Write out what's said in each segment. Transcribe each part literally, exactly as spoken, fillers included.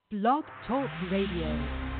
Blog Talk Radio.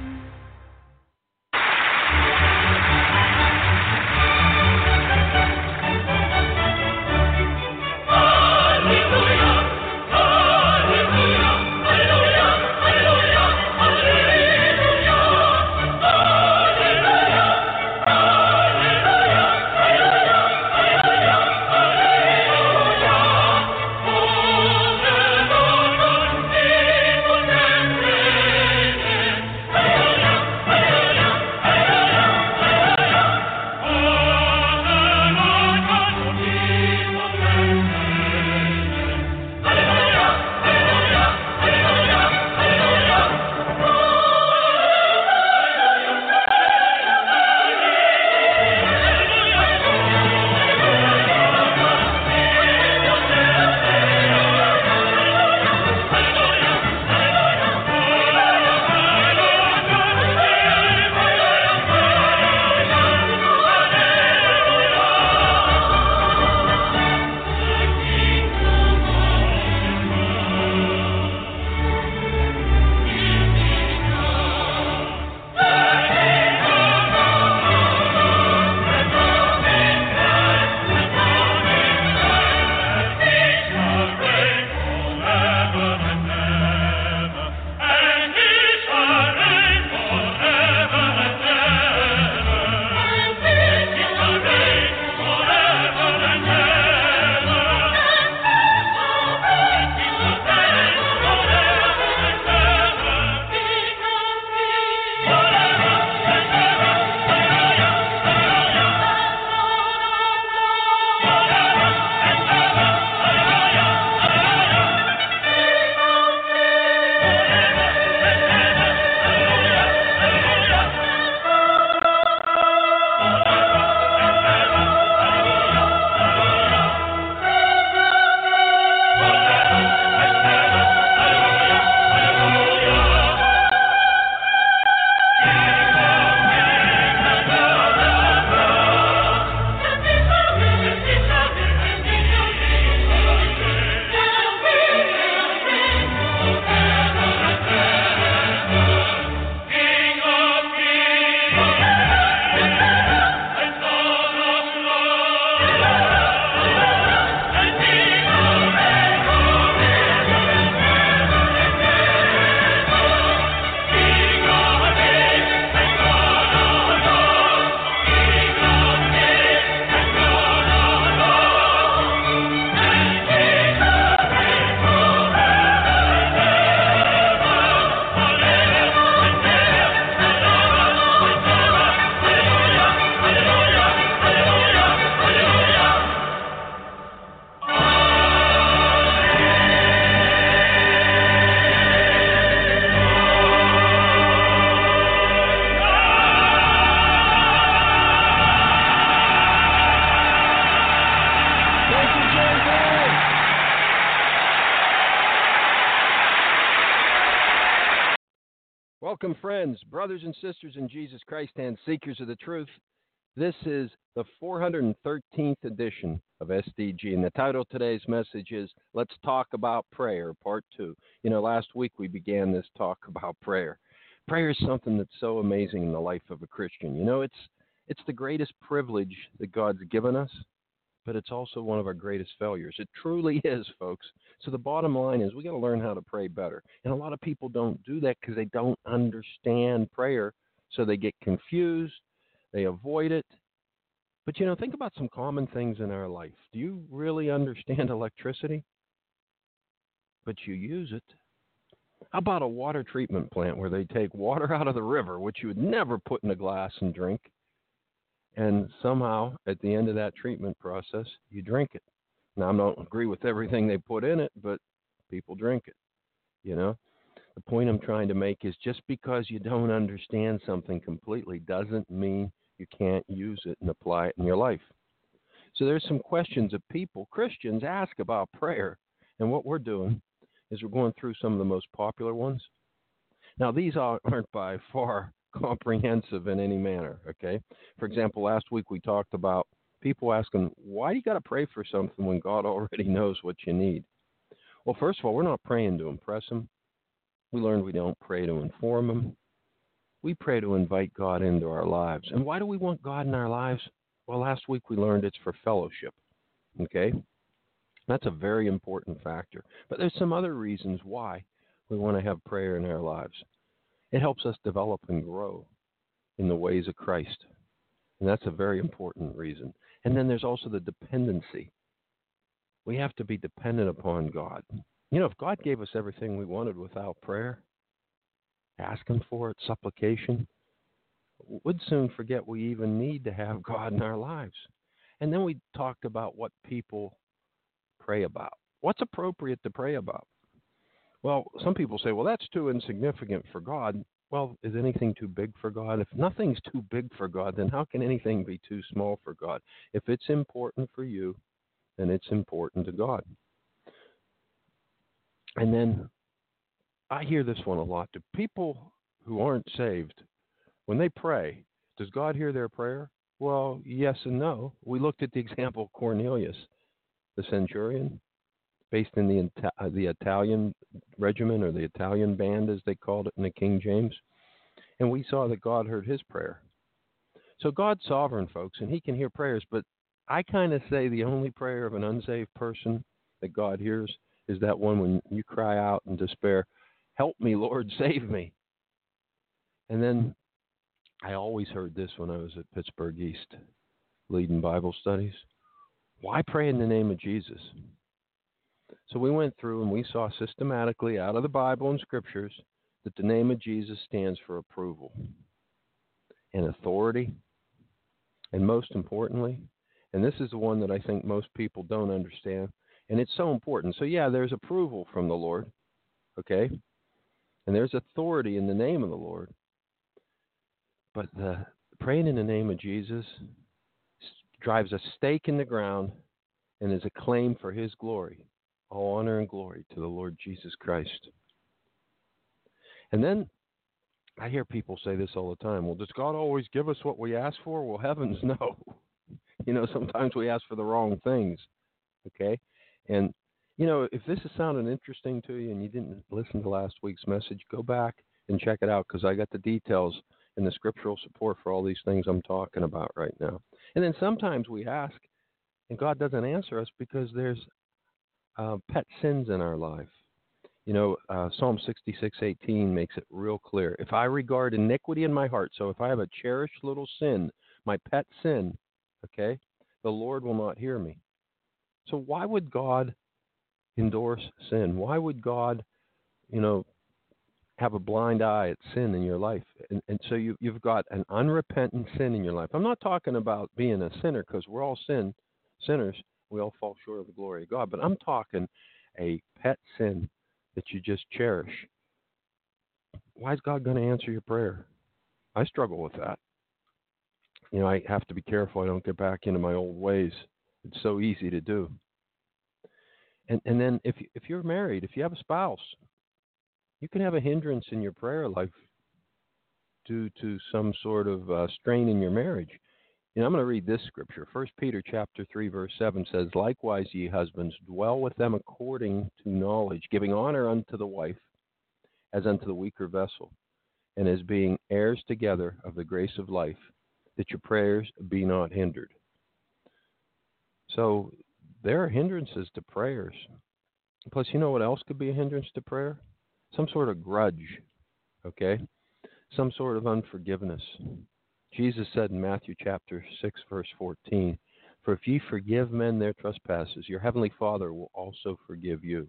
Welcome, friends, brothers and sisters in Jesus Christ, and seekers of the truth. This is the four hundred thirteenth edition of S D G, and the title of today's message is Let's Talk About Prayer, Part two. You know, last week we began this talk about prayer. Prayer is something that's so amazing in the life of a Christian. You know, it's it's the greatest privilege that God's given us, but it's also one of our greatest failures. It truly is, folks. So the bottom line is we got to learn how to pray better. And a lot of people don't do that because they don't understand prayer. So they get confused. They avoid it. But, you know, think about some common things in our life. Do you really understand electricity? But you use it. How about a water treatment plant where they take water out of the river, which you would never put in a glass and drink, and somehow at the end of that treatment process, you drink it? Now, I don't agree with everything they put in it, but people drink it, you know. The point I'm trying to make is just because you don't understand something completely doesn't mean you can't use it and apply it in your life. So there's some questions that people, Christians, ask about prayer. And what we're doing is we're going through some of the most popular ones. Now, these aren't by far comprehensive in any manner, okay? For example, last week we talked about people asking, why do you got to pray for something when God already knows what you need? Well, first of all, we're not praying to impress him. We learned we don't pray to inform him. We pray to invite God into our lives. And why do we want God in our lives? Well, last week we learned it's for fellowship. Okay? That's a very important factor. But there's some other reasons why we want to have prayer in our lives. It helps us develop and grow in the ways of Christ. And that's a very important reason. And then there's also the dependency. We have to be dependent upon God. You know, if God gave us everything we wanted without prayer, asking for it, supplication, we'd soon forget we even need to have God in our lives. And then we talked about what people pray about. What's appropriate to pray about? Well, some people say, well, that's too insignificant for God. Well, is anything too big for God? If nothing's too big for God, then how can anything be too small for God? If it's important for you, then it's important to God. And then I hear this one a lot. Do people who aren't saved, when they pray, does God hear their prayer? Well, yes and no. We looked at the example of Cornelius, the centurion, based in the uh, the Italian regiment, or the Italian band, as they called it in the King James. And we saw that God heard his prayer. So God's sovereign, folks, and he can hear prayers. But I kind of say the only prayer of an unsaved person that God hears is that one when you cry out in despair, help me, Lord, save me. And then I always heard this when I was at Pittsburgh East leading Bible studies. Why pray in the name of Jesus? So we went through and we saw systematically out of the Bible and scriptures that the name of Jesus stands for approval and authority. And most importantly, and this is the one that I think most people don't understand, and it's so important. So yeah, there's approval from the Lord, okay? And there's authority in the name of the Lord. But the praying in the name of Jesus drives a stake in the ground and is a claim for his glory. All honor and glory to the Lord Jesus Christ. And then I hear people say this all the time. Well, does God always give us what we ask for? Well, heavens, no. You know, sometimes we ask for the wrong things, okay? And, you know, if this is sounding interesting to you and you didn't listen to last week's message, go back and check it out, because I got the details and the scriptural support for all these things I'm talking about right now. And then sometimes we ask, and God doesn't answer us because there's uh, pet sins in our life. You know, uh, Psalm sixty-six eighteen makes it real clear. If I regard iniquity in my heart, so if I have a cherished little sin, my pet sin, okay, the Lord will not hear me. So why would God endorse sin? Why would God, you know, have a blind eye at sin in your life? And, and so you, you've got an unrepentant sin in your life. I'm not talking about being a sinner, because we're all sin sinners. We all fall short of the glory of God. But I'm talking a pet sin that you just cherish. Why is God going to answer your prayer? I struggle with that. You know, I have to be careful I don't get back into my old ways. It's so easy to do. And and then if if you're married, if you have a spouse, you can have a hindrance in your prayer life due to some sort of uh, strain in your marriage. You know, I'm going to read this scripture. First Peter chapter three, verse seven says, likewise, ye husbands, dwell with them according to knowledge, giving honor unto the wife as unto the weaker vessel, and as being heirs together of the grace of life, that your prayers be not hindered. So there are hindrances to prayers. Plus, you know what else could be a hindrance to prayer? Some sort of grudge, okay? Some sort of unforgiveness. Jesus said in Matthew chapter six, verse fourteen, for if ye forgive men their trespasses, your heavenly Father will also forgive you.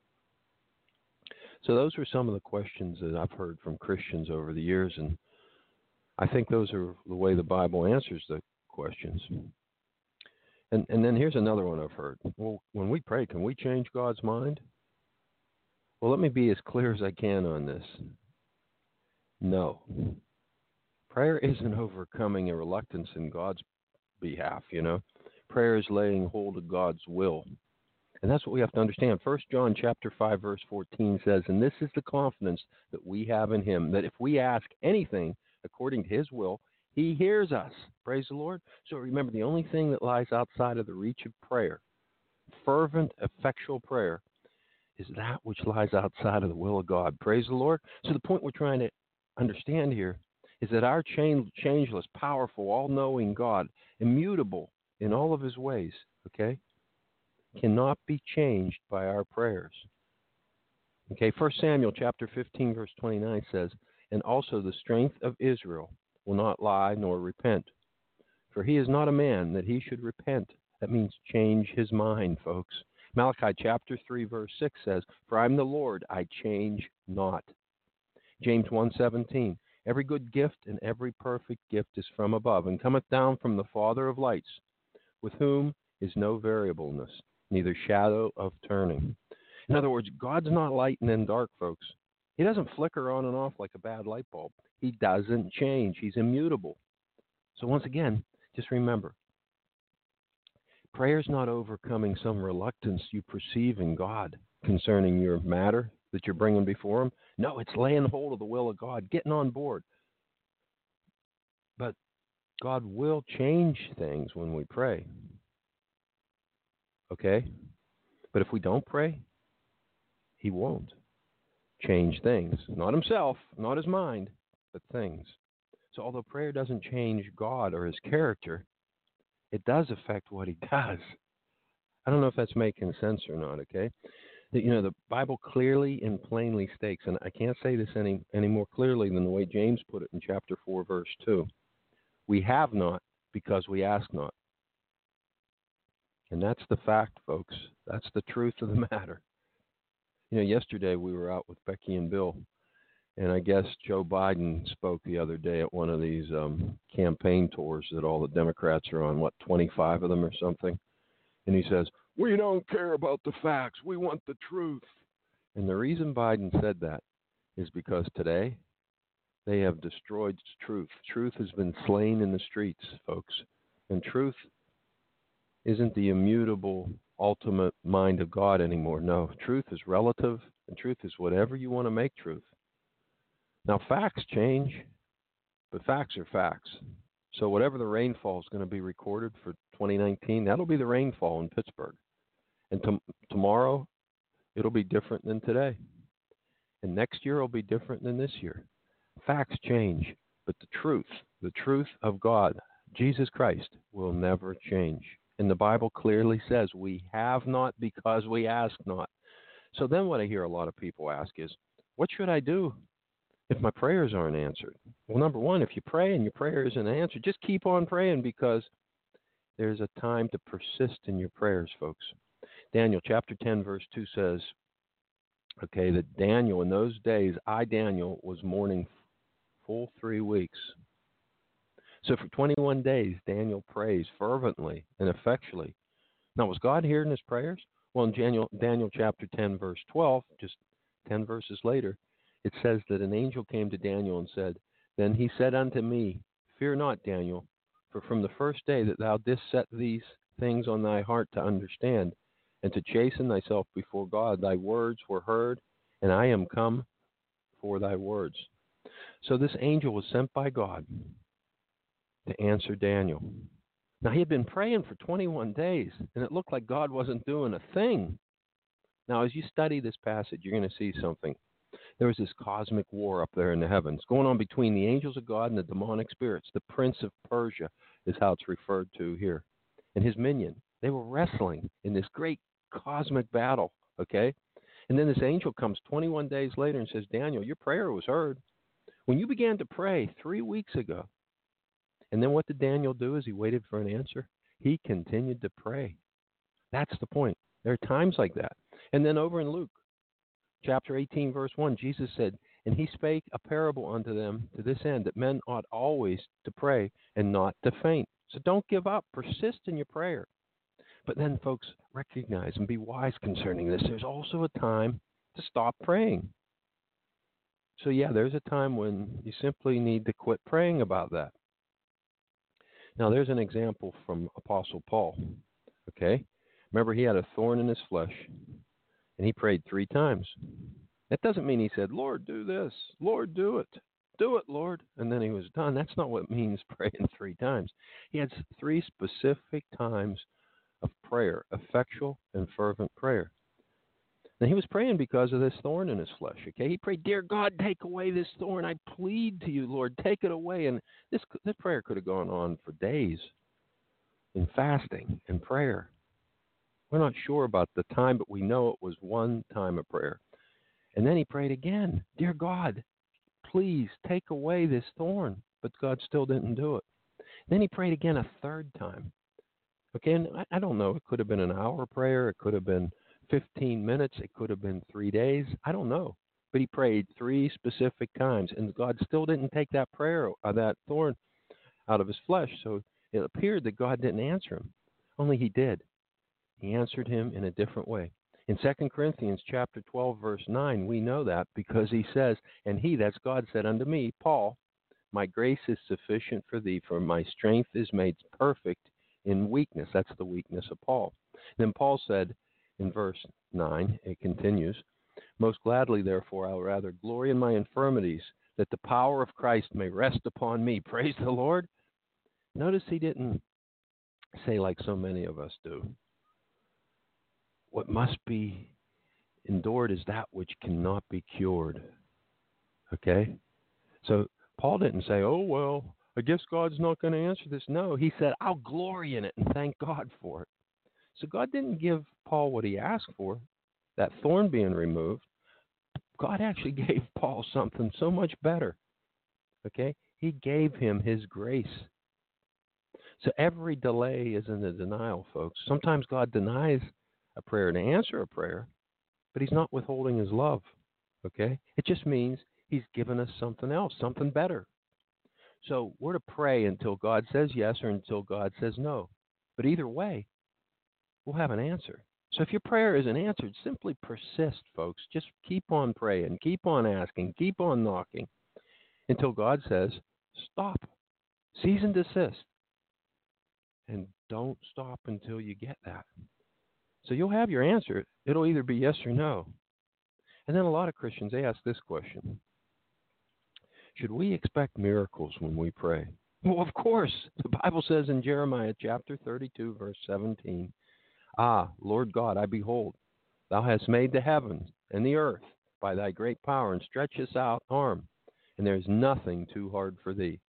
So those are some of the questions that I've heard from Christians over the years, and I think those are the way the Bible answers the questions. And and then here's another one I've heard. Well, when we pray, can we change God's mind? Well, let me be as clear as I can on this. No. Prayer isn't overcoming a reluctance in God's behalf, you know. Prayer is laying hold of God's will. And that's what we have to understand. First John chapter five, verse fourteen says, and this is the confidence that we have in him, that if we ask anything according to his will, he hears us. Praise the Lord. So remember, the only thing that lies outside of the reach of prayer, fervent, effectual prayer, is that which lies outside of the will of God. Praise the Lord. So the point we're trying to understand here is that our change, changeless, powerful, all-knowing God, immutable in all of his ways, okay, cannot be changed by our prayers. Okay, First Samuel chapter fifteen, verse twenty-nine says, and also the strength of Israel will not lie nor repent. For he is not a man that he should repent. That means change his mind, folks. Malachi chapter three, verse six says, for I am the Lord, I change not. James one seventeen, every good gift and every perfect gift is from above, and cometh down from the Father of lights, with whom is no variableness, neither shadow of turning. In other words, God's not light and then dark, folks. He doesn't flicker on and off like a bad light bulb. He doesn't change. He's immutable. So once again, just remember, prayer is not overcoming some reluctance you perceive in God concerning your matter that you're bringing before him. No, it's laying hold of the will of God, getting on board. But God will change things when we pray. Okay? But if we don't pray, he won't change things. Not himself, not his mind, but things. So although prayer doesn't change God or his character, it does affect what he does. I don't know if that's making sense or not, okay? You know, the Bible clearly and plainly states, and I can't say this any, any more clearly than the way James put it in chapter four, verse two. We have not because we ask not. And that's the fact, folks. That's the truth of the matter. You know, yesterday we were out with Becky and Bill, and I guess Joe Biden spoke the other day at one of these um, campaign tours that all the Democrats are on, what, twenty-five of them or something? And he says, we don't care about the facts. We want the truth. And the reason Biden said that is because today they have destroyed truth. Truth has been slain in the streets, folks. And truth isn't the immutable, ultimate mind of God anymore. No, truth is relative, and truth is whatever you want to make truth. Now, facts change, but facts are facts. So whatever the rainfall is going to be recorded for twenty nineteen, that'll be the rainfall in Pittsburgh. And to- tomorrow, it'll be different than today. And next year will be different than this year. Facts change, but the truth, the truth of God, Jesus Christ, will never change. And the Bible clearly says we have not because we ask not. So then what I hear a lot of people ask is, what should I do if my prayers aren't answered? Well, number one, if you pray and your prayer isn't answered, just keep on praying, because there's a time to persist in your prayers, folks. Daniel chapter ten, verse two says, okay, that Daniel, in those days, I, Daniel, was mourning full three weeks. So for twenty-one days, Daniel prays fervently and effectually. Now, was God hearing his prayers? Well, in Daniel, Daniel chapter ten, verse twelve, just ten verses later, it says that an angel came to Daniel and said, then he said unto me, fear not, Daniel, for from the first day that thou didst set these things on thy heart to understand, and to chasten thyself before God, thy words were heard, and I am come for thy words. So this angel was sent by God to answer Daniel. Now, he had been praying for twenty-one days, and it looked like God wasn't doing a thing. Now, as you study this passage, you're going to see something. There was this cosmic war up there in the heavens going on between the angels of God and the demonic spirits. The prince of Persia is how it's referred to here, and his minion. They were wrestling in this great cosmic battle, okay? And then this angel comes twenty-one days later and says, Daniel, your prayer was heard. When you began to pray three weeks ago, and then what did Daniel do as he waited for an answer? He continued to pray. That's the point. There are times like that. And then over in Luke, chapter eighteen, verse one, Jesus said, and he spake a parable unto them to this end, that men ought always to pray and not to faint. So don't give up. Persist in your prayer. But then, folks, recognize and be wise concerning this. There's also a time to stop praying. So, yeah, there's a time when you simply need to quit praying about that. Now, there's an example from Apostle Paul, okay? Remember, he had a thorn in his flesh, and he prayed three times. That doesn't mean he said, Lord, do this. Lord, do it. Do it, Lord. And then he was done. That's not what it means praying three times. He had three specific times of prayer, effectual and fervent prayer. And he was praying because of this thorn in his flesh, okay? He prayed, "Dear God, take away this thorn. I plead to you, Lord, take it away." And this, this prayer could have gone on for days in fasting and prayer. We're not sure about the time, but we know it was one time of prayer. And then he prayed again, "Dear God, please take away this thorn." But God still didn't do it. Then he prayed again a third time. Okay, and I, I don't know. It could have been an hour prayer. It could have been fifteen minutes. It could have been three days. I don't know. But he prayed three specific times, and God still didn't take that prayer, uh, that thorn out of his flesh. So it appeared that God didn't answer him. Only he did. He answered him in a different way. In Second Corinthians chapter twelve, verse nine, we know that because he says, "And he," that's God, "said unto me, Paul, my grace is sufficient for thee, for my strength is made perfect in weakness." That's the weakness of Paul. Then Paul said in verse nine, it continues, "Most gladly, therefore, I will rather glory in my infirmities, that the power of Christ may rest upon me." Praise the Lord. Notice he didn't say like so many of us do, "What must be endured is that which cannot be cured." Okay? So Paul didn't say, "Oh, well, I guess God's not going to answer this." No, he said, "I'll glory in it and thank God for it." So God didn't give Paul what he asked for, that thorn being removed. God actually gave Paul something so much better. Okay? He gave him his grace. So every delay isn't a denial, folks. Sometimes God denies a prayer to answer a prayer, but he's not withholding his love. Okay? It just means he's given us something else, something better. So we're to pray until God says yes or until God says no. But either way, we'll have an answer. So if your prayer isn't answered, simply persist, folks. Just keep on praying, keep on asking, keep on knocking until God says, stop, cease and desist. And don't stop until you get that. So you'll have your answer. It'll either be yes or no. And then a lot of Christians, they ask this question: should we expect miracles when we pray? Well, of course. The Bible says in Jeremiah chapter thirty-two, verse seventeen, "Ah, Lord God, I behold, thou hast made the heavens and the earth by thy great power, and stretchest out arm, and there is nothing too hard for thee."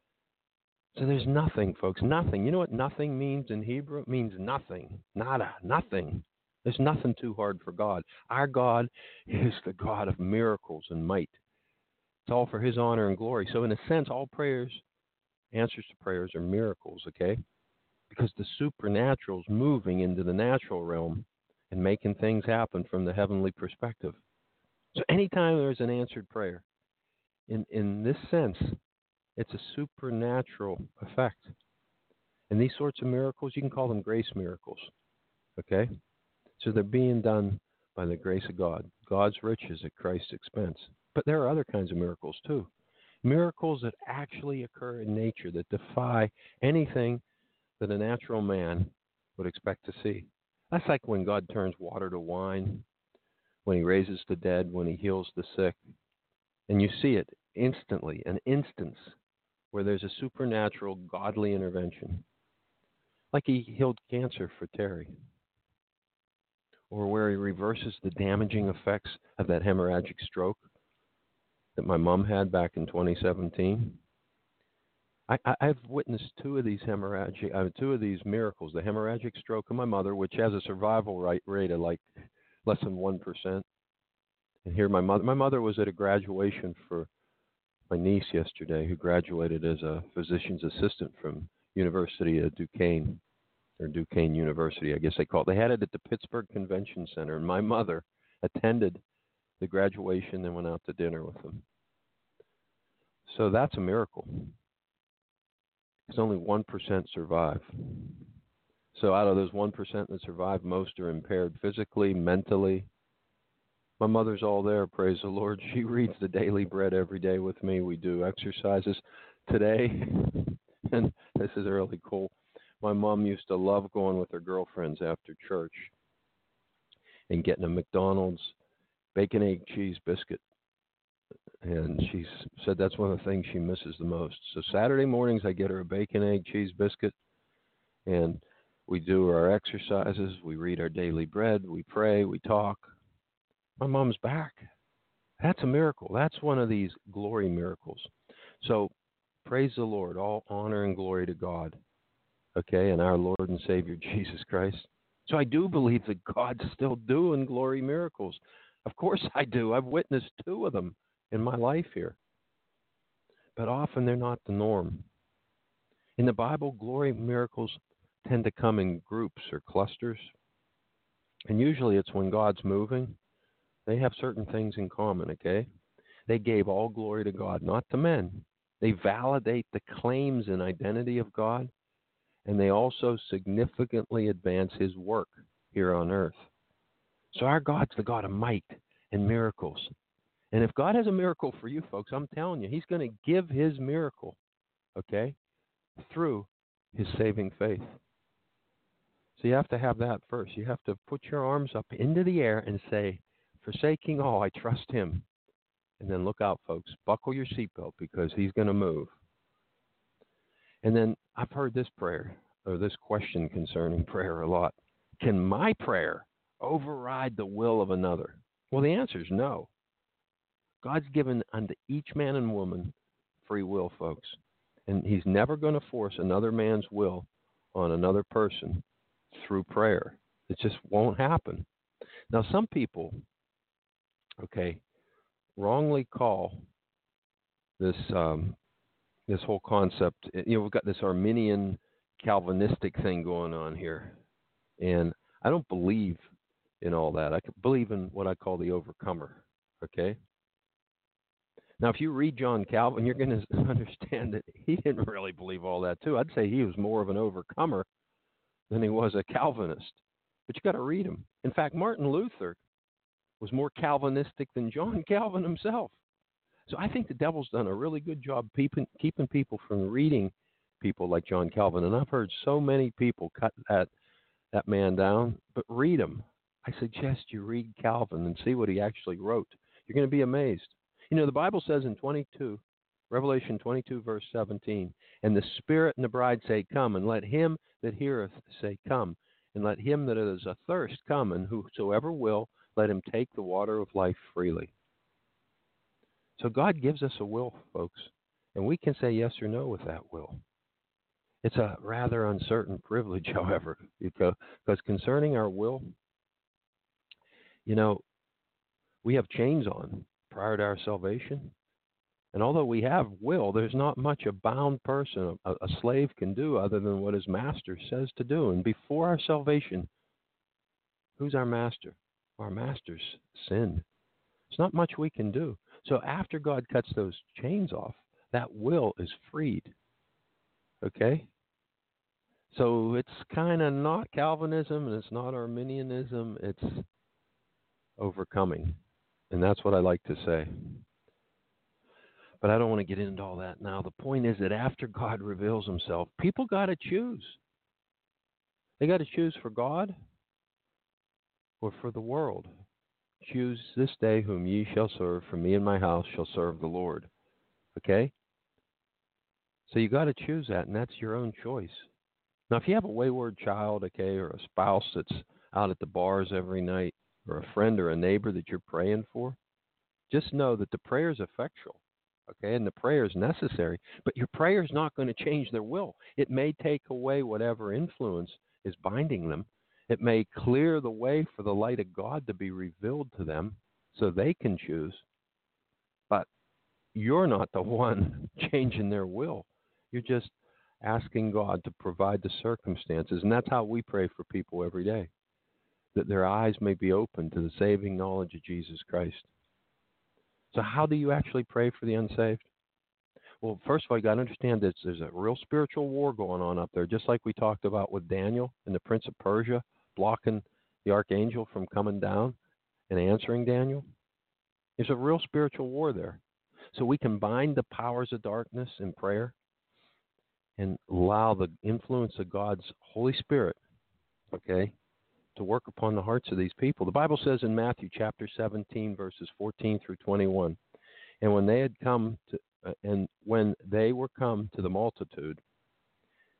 So there's nothing, folks, nothing. You know what nothing means in Hebrew? It means nothing, nada, nothing. There's nothing too hard for God. Our God is the God of miracles and might. It's all for his honor and glory. So in a sense, all prayers, answers to prayers, are miracles, okay? Because the supernatural is moving into the natural realm and making things happen from the heavenly perspective. So anytime there's an answered prayer, in, in this sense, it's a supernatural effect. And these sorts of miracles, you can call them grace miracles, okay? So they're being done by the grace of God, God's riches at Christ's expense. But there are other kinds of miracles too. Miracles that actually occur in nature that defy anything that a natural man would expect to see. That's like when God turns water to wine, when he raises the dead, when he heals the sick. And you see it instantly, an instance where there's a supernatural, godly intervention. Like he healed cancer for Terry. Or where he reverses the damaging effects of that hemorrhagic stroke that my mom had back in twenty seventeen. I, I, I've witnessed two of these hemorrhagic, uh, two of these miracles: the hemorrhagic stroke of my mother, which has a survival rate, rate of like less than one percent. And here, my mother, my mother was at a graduation for my niece yesterday, who graduated as a physician's assistant from University of Duquesne, or Duquesne University, I guess they call it. They had it at the Pittsburgh Convention Center, and my mother attended the graduation and went out to dinner with them. So that's a miracle. Because only one percent survive. So out of those one percent that survive, most are impaired physically, mentally. My mother's all there, praise the Lord. She reads the Daily Bread every day with me. We do exercises today, and this is really cool. My mom used to love going with her girlfriends after church and getting a McDonald's bacon, egg, cheese biscuit. And she said that's one of the things she misses the most. So Saturday mornings, I get her a bacon, egg, cheese biscuit, and we do our exercises. We read our daily bread. We pray. We talk. My mom's back. That's a miracle. That's one of these glory miracles. So praise the Lord. All honor and glory to God, okay, and our Lord and Savior Jesus Christ. So I do believe that God's still doing glory miracles. Of course I do. I've witnessed two of them in my life here. But often they're not the norm. In the Bible, glory miracles tend to come in groups or clusters. And usually it's when God's moving. They have certain things in common, okay? They gave all glory to God, not to men. They validate the claims and identity of God, and they also significantly advance his work here on earth. So our God's the God of might and miracles. And if God has a miracle for you folks, I'm telling you, he's going to give his miracle, okay, through his saving faith. So you have to have that first. You have to put your arms up into the air and say, forsaking all, I trust him. And then look out, folks. Buckle your seatbelt because he's going to move. And then I've heard this prayer, or this question concerning prayer a lot. Can my prayer override the will of another? Well, the answer is no. God's given unto each man and woman free will, folks. And he's never going to force another man's will on another person through prayer. It just won't happen. Now, some people, okay, wrongly call this um, this whole concept, you know, we've got this Arminian Calvinistic thing going on here. And I don't believe in all that. I believe in what I call the overcomer, okay? Now, if you read John Calvin, you're going to understand that he didn't really believe all that, too. I'd say he was more of an overcomer than he was a Calvinist. But you got to read him. In fact, Martin Luther was more Calvinistic than John Calvin himself. So I think the devil's done a really good job keeping, keeping people from reading people like John Calvin. And I've heard so many people cut that, that man down, but read him. I suggest you read Calvin and see what he actually wrote. You're going to be amazed. You know, the Bible says in twenty-two, Revelation twenty-two, verse seventeen, and the Spirit and the bride say, come, and let him that heareth say, come, and let him that is athirst come, and whosoever will, let him take the water of life freely. So God gives us a will, folks, and we can say yes or no with that will. It's a rather uncertain privilege, however, because, because concerning our will, you know, we have chains on prior to our salvation. And although we have will, there's not much a bound person, a, a slave can do other than what his master says to do. And before our salvation, who's our master? Our master's sin. There's not much we can do. So after God cuts those chains off, that will is freed. Okay? So it's kind of not Calvinism and it's not Arminianism. It's overcoming. And that's what I like to say. But I don't want to get into all that now. The point is that after God reveals himself, people got to choose. They got to choose for God or for the world. Choose this day whom ye shall serve, for me and my house shall serve the Lord. Okay? So you got to choose that, and that's your own choice. Now, if you have a wayward child, okay, or a spouse that's out at the bars every night, or a friend or a neighbor that you're praying for, just know that the prayer is effectual, okay, and the prayer is necessary, but your prayer is not going to change their will. It may take away whatever influence is binding them. It may clear the way for the light of God to be revealed to them so they can choose, but you're not the one changing their will. You're just asking God to provide the circumstances, and that's how we pray for people every day, that their eyes may be open to the saving knowledge of Jesus Christ. So how do you actually pray for the unsaved? Well, first of all, you got to understand that there's a real spiritual war going on up there, just like we talked about with Daniel and the Prince of Persia blocking the archangel from coming down and answering Daniel. There's a real spiritual war there. So we can bind the powers of darkness in prayer and allow the influence of God's Holy Spirit, okay, to work upon the hearts of these people. The Bible says in Matthew chapter seventeen, verses fourteen through twenty-one, and when they had come to, uh, and when they were come to the multitude,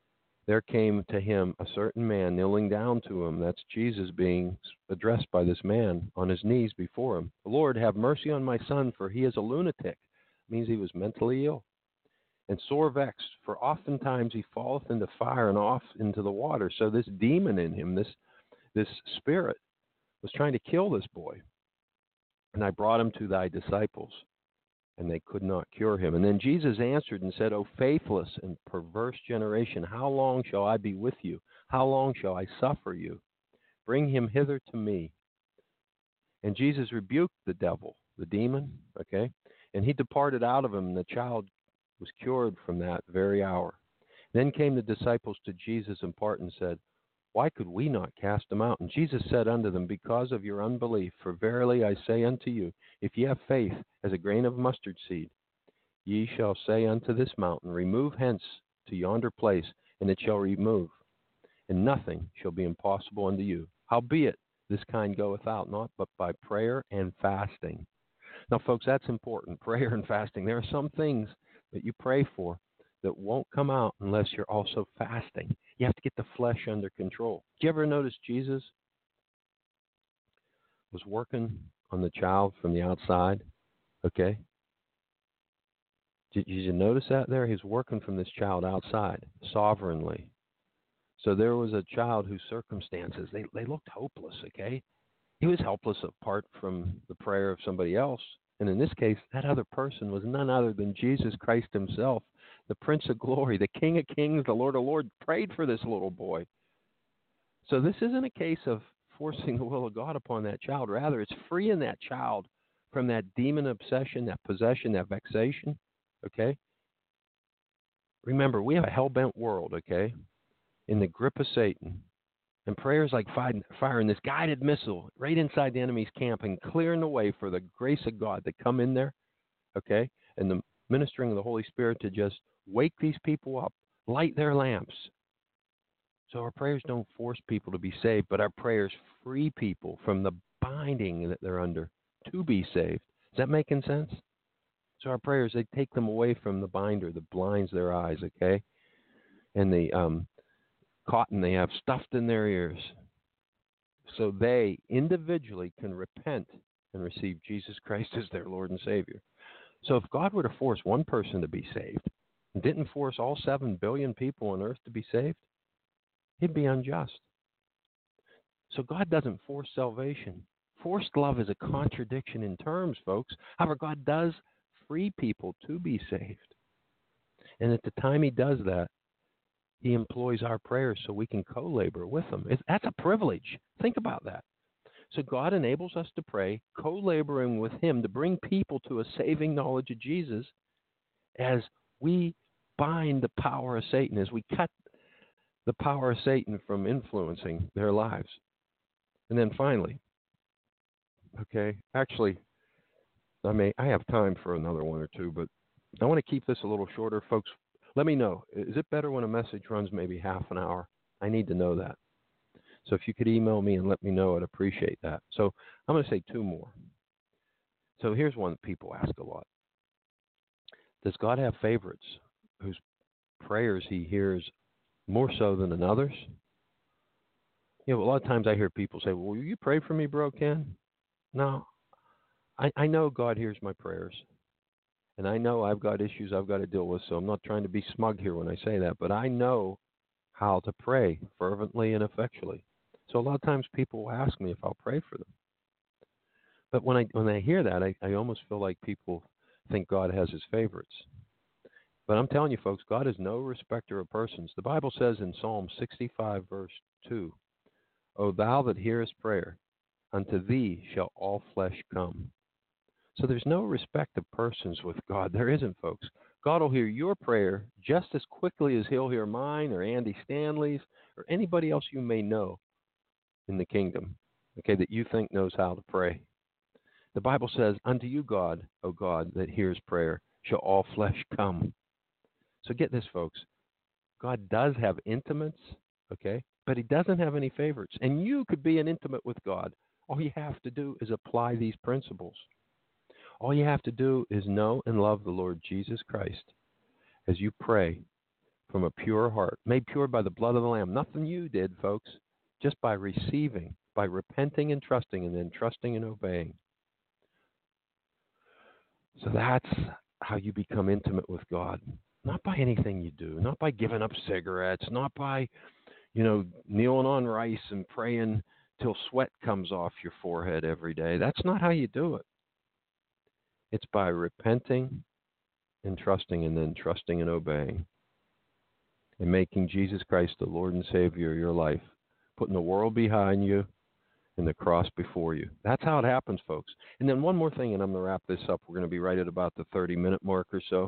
there came to him a certain man kneeling down to him. That's Jesus being addressed by this man on his knees before him. Lord, have mercy on my son, for he is a lunatic. It means he was mentally ill and sore vexed, for oftentimes he falleth into fire and off into the water. So this demon in him, this this spirit, was trying to kill this boy. And I brought him to thy disciples, and they could not cure him. And then Jesus answered and said, O faithless and perverse generation, how long shall I be with you? How long shall I suffer you? Bring him hither to me. And Jesus rebuked the devil, the demon, okay? And he departed out of him, and the child was cured from that very hour. Then came the disciples to Jesus in part and said, why could we not cast him out? And Jesus said unto them, because of your unbelief. For verily I say unto you, if ye have faith as a grain of mustard seed, ye shall say unto this mountain, remove hence to yonder place, and it shall remove, and nothing shall be impossible unto you. Howbeit, this kind goeth out not but by prayer and fasting. Now, folks, that's important, prayer and fasting. There are some things that you pray for that won't come out unless you're also fasting. You have to get the flesh under control. Did you ever notice Jesus was working on the child from the outside? Okay? Did, did you notice that there? He's working from this child outside, sovereignly. So there was a child whose circumstances, they, they looked hopeless, okay? He was helpless apart from the prayer of somebody else. And in this case, that other person was none other than Jesus Christ himself, the Prince of Glory, the King of Kings, the Lord of Lords, prayed for this little boy. So this isn't a case of forcing the will of God upon that child. Rather, it's freeing that child from that demon obsession, that possession, that vexation, okay? Remember, we have a hell-bent world, okay, in the grip of Satan. And prayer is like firing this guided missile right inside the enemy's camp and clearing the way for the grace of God to come in there, okay, and the ministering of the Holy Spirit to just wake these people up, light their lamps. So our prayers don't force people to be saved, but our prayers free people from the binding that they're under to be saved. Is that making sense? So our prayers, they take them away from the binder that blinds their eyes, okay, and the um, cotton they have stuffed in their ears, so they individually can repent and receive Jesus Christ as their Lord and Savior. So if God were to force one person to be saved and didn't force all seven billion people on earth to be saved, he'd be unjust. So God doesn't force salvation. Forced love is a contradiction in terms, folks. However, God does free people to be saved. And at the time he does that, he employs our prayers so we can co-labor with him. It's, that's a privilege. Think about that. So God enables us to pray, co-laboring with him to bring people to a saving knowledge of Jesus as we bind the power of Satan, as we cut the power of Satan from influencing their lives. And then finally, okay, actually, I may I have time for another one or two, but I want to keep this a little shorter. Folks, let me know. Is it better when a message runs maybe half an hour? I need to know that. So if you could email me and let me know, I'd appreciate that. So I'm going to say two more. So here's one that people ask a lot. Does God have favorites whose prayers he hears more so than in others? You know, a lot of times I hear people say, well, will you pray for me, bro, Ken? No. I, I know God hears my prayers. And I know I've got issues I've got to deal with, so I'm not trying to be smug here when I say that, but I know how to pray fervently and effectually. So a lot of times people will ask me if I'll pray for them. But when I when I hear that, I, I almost feel like people think God has his favorites. But I'm telling you, folks, God is no respecter of persons. The Bible says in Psalm sixty-five, verse two, O thou that hearest prayer, unto thee shall all flesh come. So there's no respect of persons with God. There isn't, folks. God will hear your prayer just as quickly as he'll hear mine or Andy Stanley's or anybody else you may know in the kingdom, okay, that you think knows how to pray. The Bible says, unto you, God, O God, that hears prayer, shall all flesh come. So get this, folks. God does have intimates, okay, but he doesn't have any favorites. And you could be an intimate with God. All you have to do is apply these principles. All you have to do is know and love the Lord Jesus Christ as you pray from a pure heart, made pure by the blood of the Lamb. Nothing you did, folks, just by receiving, by repenting and trusting, and then trusting and obeying. So that's how you become intimate with God. Not by anything you do, not by giving up cigarettes, not by, you know, kneeling on rice and praying till sweat comes off your forehead every day. That's not how you do it. It's by repenting and trusting, and then trusting and obeying, and making Jesus Christ the Lord and Savior of your life, putting the world behind you and the cross before you. That's how it happens, folks. And then one more thing, and I'm going to wrap this up. We're going to be right at about the thirty-minute mark or so.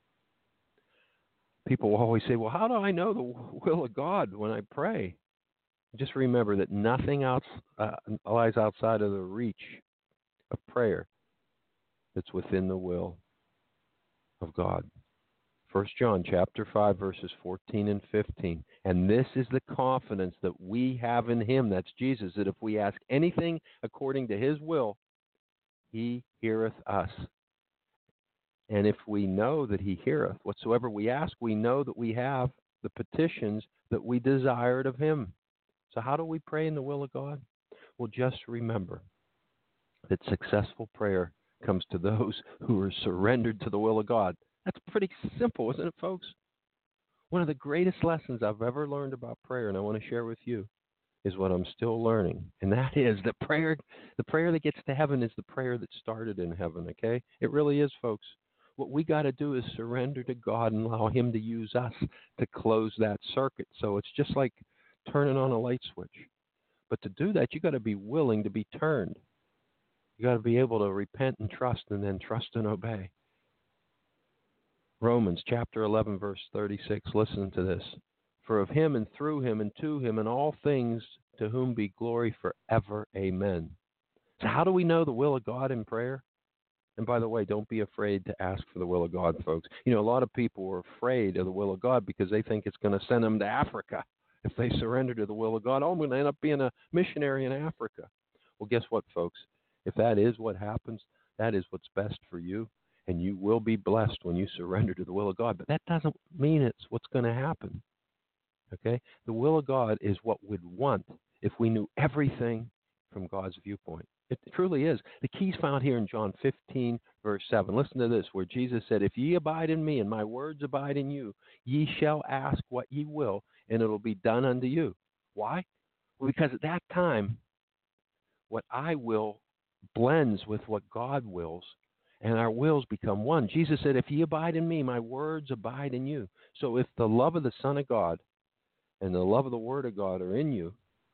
People will always say, well, how do I know the will of God when I pray? Just remember that nothing else uh, lies outside of the reach of prayer that's within the will of God. First John chapter five, verses fourteen and fifteen. And this is the confidence that we have in him, that's Jesus, that if we ask anything according to his will, he heareth us. And if we know that he heareth whatsoever we ask, we know that we have the petitions that we desired of him. So how do we pray in the will of God? Well, just remember that successful prayer comes to those who are surrendered to the will of God. That's pretty simple, isn't it, folks? One of the greatest lessons I've ever learned about prayer, and I want to share with you, is what I'm still learning. And that is that prayer, the prayer that gets to heaven is the prayer that started in heaven, okay? It really is, folks. What we got to do is surrender to God and allow him to use us to close that circuit. So it's just like turning on a light switch. But to do that, you got to be willing to be turned. You got to be able to repent and trust, and then trust and obey. Romans chapter eleven, verse thirty-six. Listen to this. For of him and through him and to him and all things, to whom be glory forever. Amen. So how do we know the will of God in prayer? And by the way, don't be afraid to ask for the will of God, folks. You know, a lot of people are afraid of the will of God because they think it's going to send them to Africa. If they surrender to the will of God, oh, I'm going to end up being a missionary in Africa. Well, guess what, folks? If that is what happens, that is what's best for you, and you will be blessed when you surrender to the will of God. But that doesn't mean it's what's going to happen, okay? The will of God is what we'd want if we knew everything from God's viewpoint. It truly is. The key's found here in John fifteen, verse seven. Listen to this, where Jesus said, if ye abide in me and my words abide in you, ye shall ask what ye will, and it'll be done unto you. Why? Well, because at that time, what I will blends with what God wills, and our wills become one. Jesus said, if ye abide in me, my words abide in you. So if the love of the Son of God and the love of the Word of God are in you,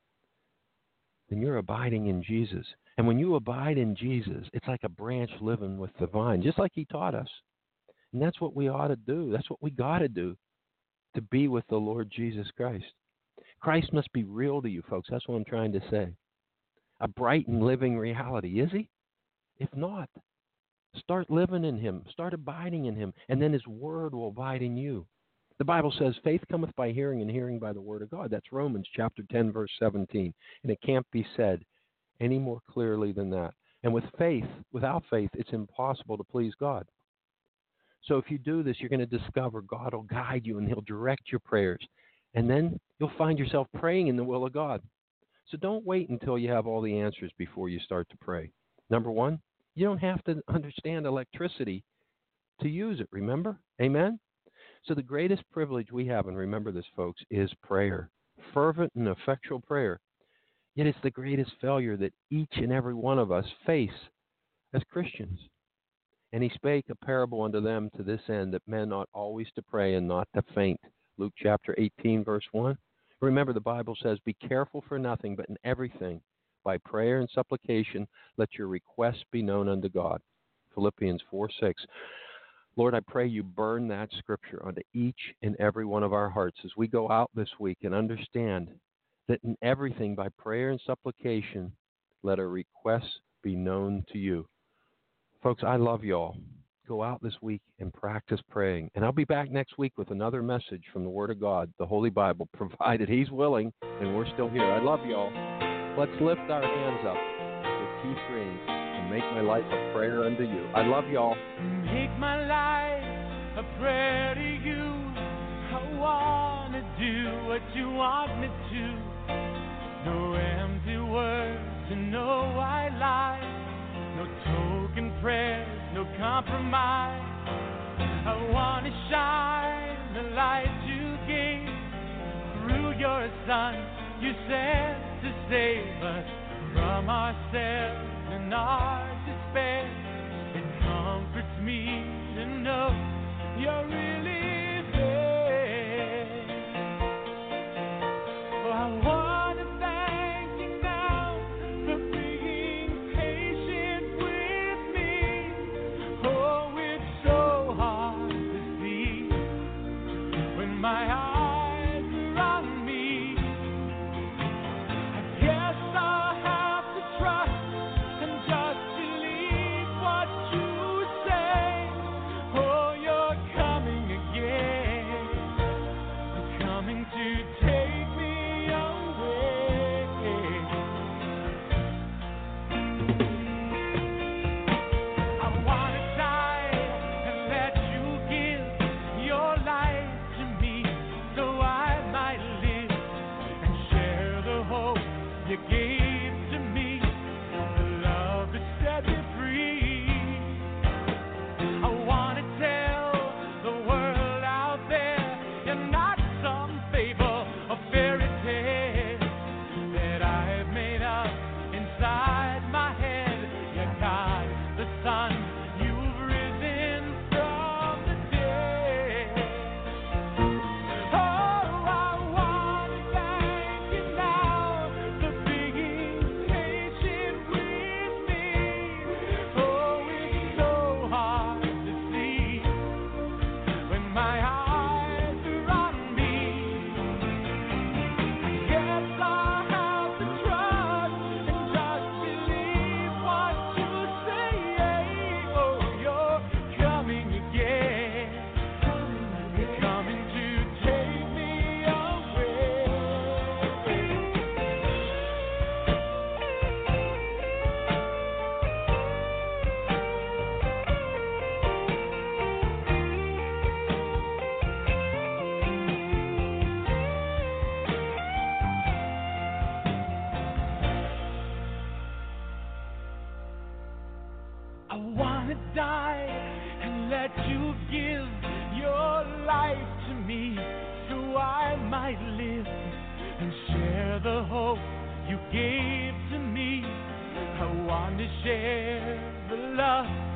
then you're abiding in Jesus. And when you abide in Jesus, it's like a branch living with the vine, just like he taught us. And that's what we ought to do. That's what we got to do to be with the Lord Jesus Christ. Christ must be real to you, folks. That's what I'm trying to say. A bright and living reality, is he? If not, start living in him. Start abiding in him. And then his word will abide in you. The Bible says, faith cometh by hearing, and hearing by the word of God. That's Romans chapter ten, verse seventeen. And it can't be said any more clearly than that. And with faith, without faith, it's impossible to please God. So if you do this, you're going to discover God will guide you, and he'll direct your prayers. And then you'll find yourself praying in the will of God. So don't wait until you have all the answers before you start to pray. Number one, you don't have to understand electricity to use it, remember? Amen? So the greatest privilege we have, and remember this, folks, is prayer. Fervent and effectual prayer. Yet it's the greatest failure that each and every one of us face as Christians. And he spake a parable unto them to this end, that men ought always to pray and not to faint. Luke chapter eighteen, verse one. Remember, the Bible says, be careful for nothing, but in everything, by prayer and supplication, let your requests be known unto God. Philippians four six. Lord, I pray you burn that scripture onto each and every one of our hearts as we go out this week and understand that in everything, by prayer and supplication, let our requests be known to you. Folks, I love y'all. Go out this week and practice praying. And I'll be back next week with another message from the Word of God, the Holy Bible, provided he's willing and we're still here. I love y'all. Let's lift our hands up with Keith Green and make my life a prayer unto you. I love y'all. Make my life a prayer to you. I want do what you want me to. No empty words and no white lies. No token prayers, no compromise. I want to shine the light you gave through your Son. You sent to save us from ourselves and our despair. It comforts me to know you're really there. Oh, I want to thank you now for being patient with me. Oh, it's so hard to see when my eyes are on me. I guess I'll have to trust and just believe what you say. Oh, you're coming again. You're coming to take me away. I want to die and let you give your life to me so I might live and share the hope you gave to me. The love that set me free. I want to tell the world out there you're not some fable or fairy tale that I've made up inside my head. You're God, the Son, you've risen from the dead. Oh, I want to thank you now for being patient with me. Oh, it's so hard to see when my eyes are on me. I guess I'll have to trust and just believe what you say. Oh, you're coming again. You're coming to take me away. I want to die and let you give your life to me so I might live and share the hope you gave to me. I want to share the love